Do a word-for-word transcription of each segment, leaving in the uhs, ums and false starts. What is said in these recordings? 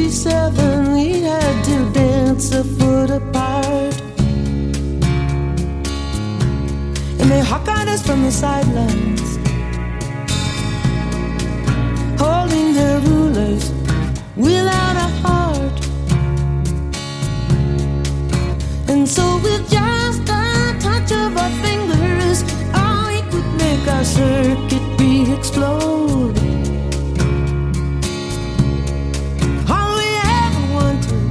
sixty-seven, we had to dance a foot apart, and they hawk at us from the sidelines, holding their rulers without a heart. And so with just a touch of our fingers, oh, we could make our circuit beat explode. All we ever wanted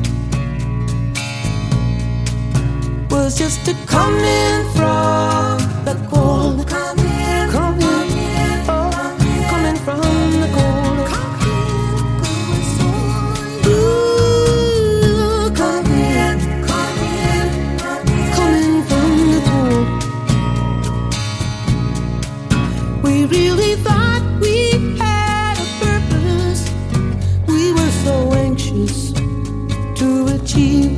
was just to come in from the cold. Come in, come in, oh, coming from the cold. Ooh, come in, come in, coming from the cold. We really thought we had a purpose. We were so anxious to achieve.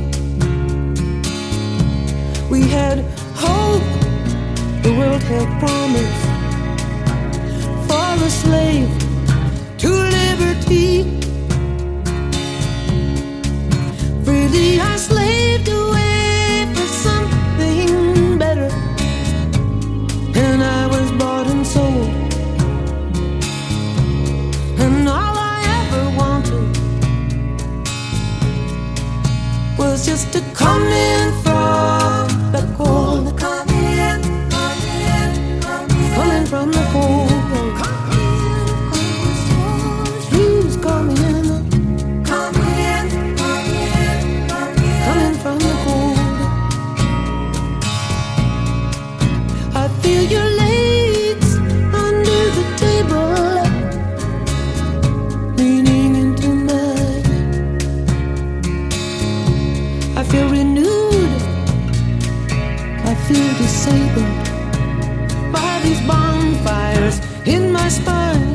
We had hope, the world had promise, for a slave to liberty. Freely I slaved away for something better, and I was bought and sold. And all I ever wanted was just to come in from the cold. Come in, come in, come in, coming from the cold. Please come in, come in, come in, coming from the cold. I feel your legs under the table, leaning into mine. I feel renewed, I feel disabled by these bonfires in my spine.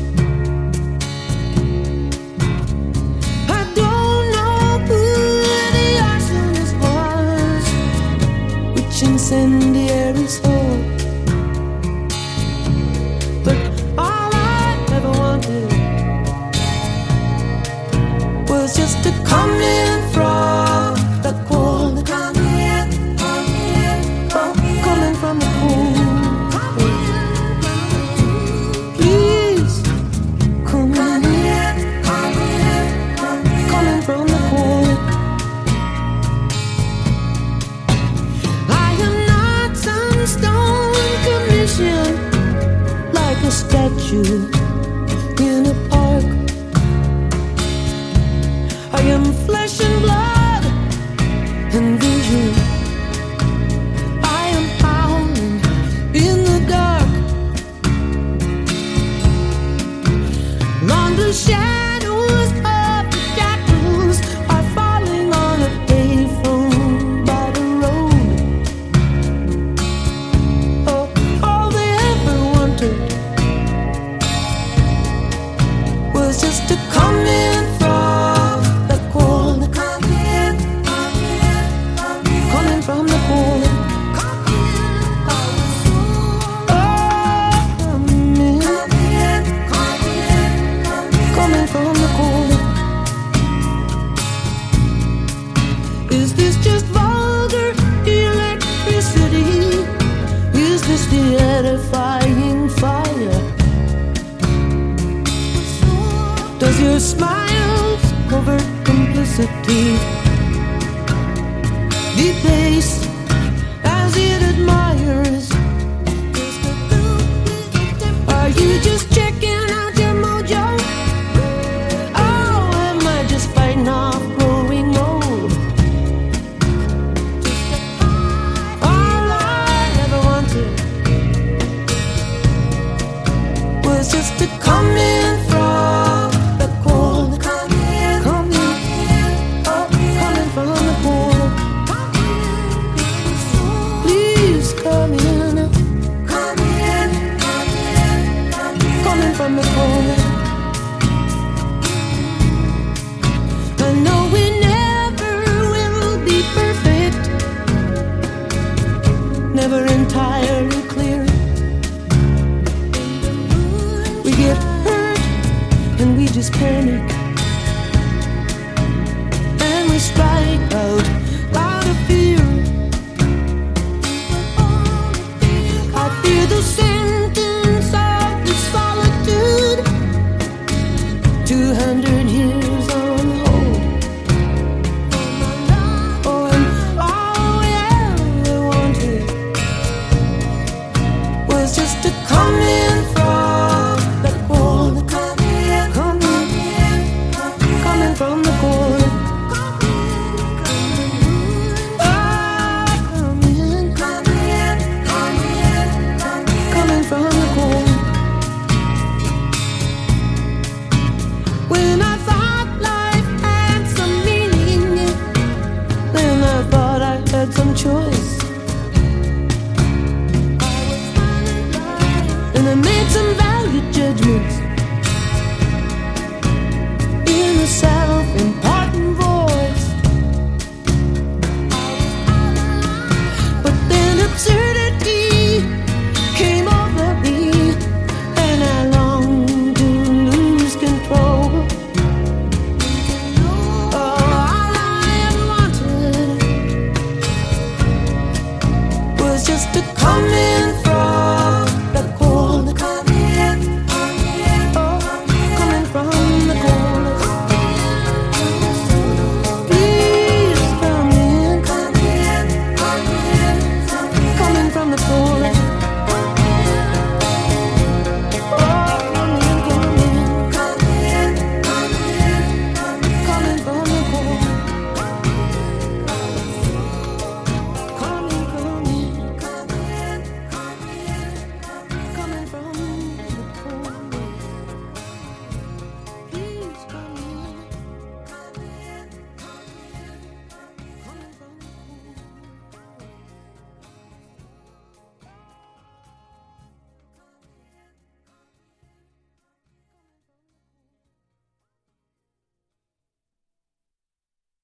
I don't know who the arsonist was, which incendiary soul, but all I ever wanted was just to come in from the cold. Come in, come in, come in, coming from the cold. Please come in, come in, coming from the cold. I am not some stone commission, like a statue in a park. I am flesh and blood and vision. I am howling in the dark. Long blue shadows of the shadows are falling on a payphone by the road. Oh, all they ever wanted was just to come in from the cold. Come in, come in, come in, coming from the cold. Oh, come in, come in, come in, coming from the cold. Is this just vulgar electricity? Is this the edifying fire? Does your smile's covert complicity debase as it admires? Are you just checking out your mojo? Oh, am I just fighting off growing old? All I ever wanted was just to come in from the cold. Come in, come in, oh, coming from the cold. Please come in, come in, coming from the from the cold.